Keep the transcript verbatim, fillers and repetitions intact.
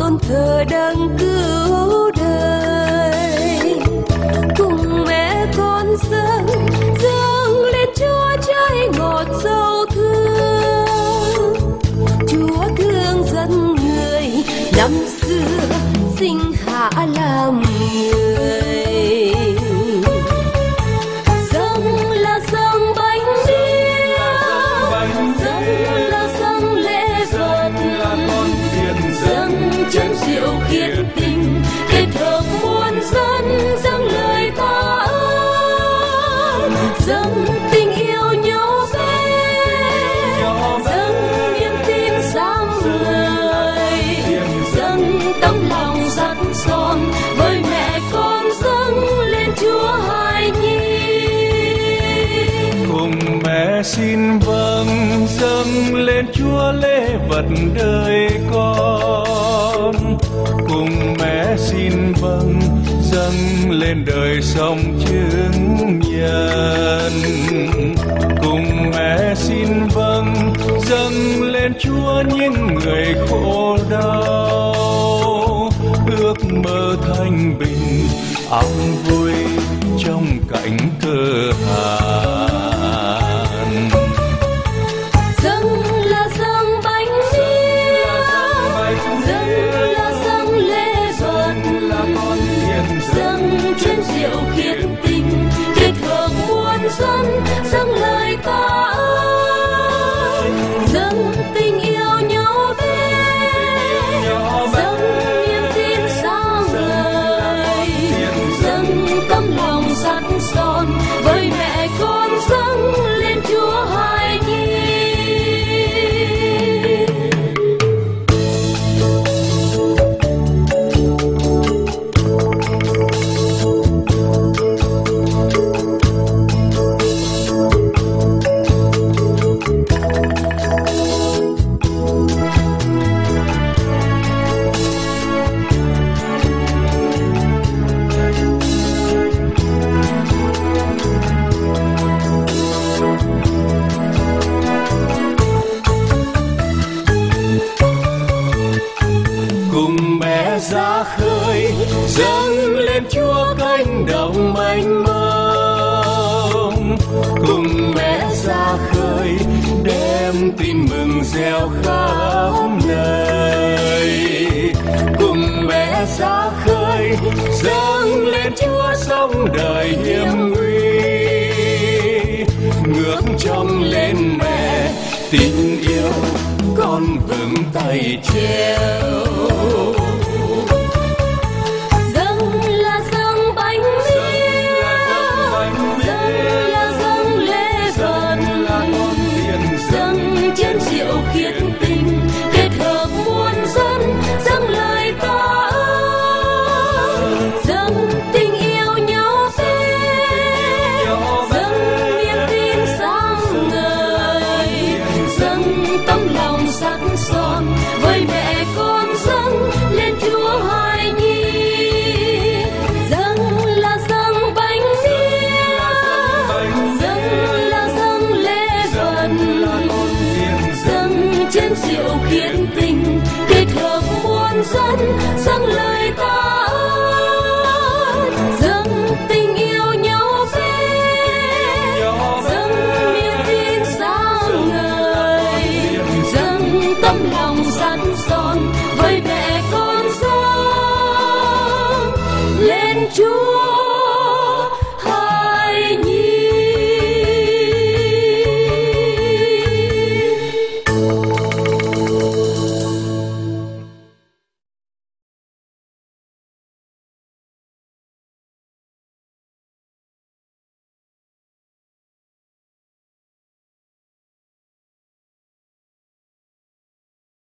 con thờ đấng cứu đời. Cùng mẹ con dâng dâng lên Chúa trái ngọt sâu thương. Chúa thương dân người, năm xưa sinh hạ làm người. Dâng là dâng bánh biếc, dâng là dâng lễ vật, dâng chân rượu khiết tình, kết hợp muôn dân dâng lời ta ơn, dâng tình yêu nhau bé, dâng niềm tin sáng ngời, dâng tấm lòng sắt son với mẹ con dâng lên Chúa hài nhi. Cùng mẹ xin vâng dâng lên Chúa lễ vật đời con. Cùng mẹ xin vâng dâng lên đời sống chứng nhân. Cùng mẹ xin vâng dâng lên Chúa những người khổ đau, ước mơ thanh bình an vui trong cảnh cơ hàn. Dâng là dâng bánh biếc, dâng là dâng lễ vật, dâng chén rượu khiết tình, kết hợp muôn dân dâng lời ta ơn, dâng tình yêu nhau bé, dâng niềm tin sáng ngời, dâng tấm lòng sắt son với mẹ con dâng lên Chúa hài nhi. Cùng mẹ ra khơi dâng lên Chúa cánh đồng mênh mông. Cùng mẹ ra khơi đem tin mừng gieo khắp nơi. Cùng mẹ ra khơi dâng lên Chúa sống đời hiểm nguy. Ngước trông lên mẹ tình yêu con vững tay treo. Dâng là dâng bánh biếc, dâng là dâng lễ vật, dâng chén rượu khiết tình, kết hợp muôn dân dâng lời ta ơn, dâng tình yêu nhau bé, dâng niềm tin sáng ngời, dâng tấm lòng sắt son với mẹ con dâng lên Chúa hài nhi. Dâng là dâng bánh biếc, dâng là dâng lễ vật, dâng chén rượu khiết tình, kết hợp muôn dân dâng lời ta ơn, dâng tình yêu nhau bé, dâng niềm tin sáng ngời, dâng tấm lòng sắt son với mẹ con dâng lên Chúa